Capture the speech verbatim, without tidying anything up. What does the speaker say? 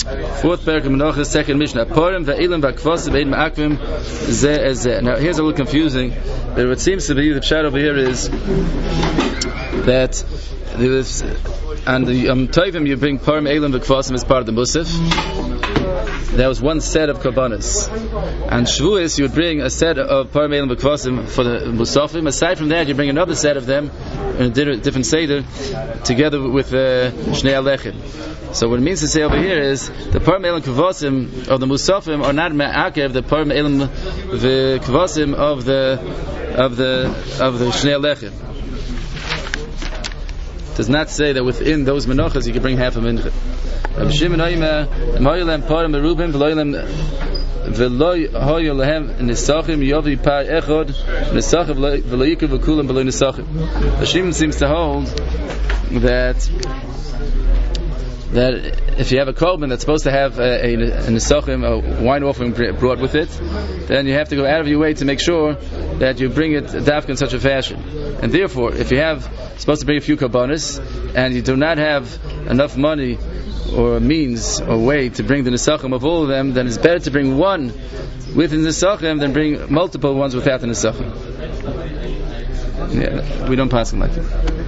Fourth parak of Menachos, second Mishnah. Parim ve'ilim v'kvasim ve'in ma'akvim zeh ez zeh. Now here's a little confusing, but what seems to be the pshat over here is that there is, and the um, Tovim you bring Parim ve'ilim v'kvasim as part of the Musaf. There was one set of Karbanos. And Shavuos, you would bring a set of Parim ve'ilim v'kvasim for the Musafim. Aside from that, you bring another set of them in a different Seder, together with uh, Shnei Alechem. So what it means to say over here is the Parim ve'ilim v'kvasim of the Musafim are not Me'akev, the Parim ve'ilim v'kvasim of the of the of the Shnei Alechem. It does not say that within those menachas you can bring half a mincha. Rabbi Shimon Oimer, Moilem Parim Merubim, Veloilem Veloy Hoyolem Nisachim Yovi Par Echod Nisachim Veloyikav Vekulim Veloy Nisachim. Rabbi Shimon seems to hold that that if you have a korban that's supposed to have a, a, a nisachim, a wine offering brought with it, then you have to go out of your way to make sure that you bring it dafka in such a fashion. And therefore, if you have supposed to bring a few korbanos and you do not have enough money or means or way to bring the nisachim of all of them, then it's better to bring one with the nisachim than bring multiple ones without the nisachim. Yeah, we don't pass them like that.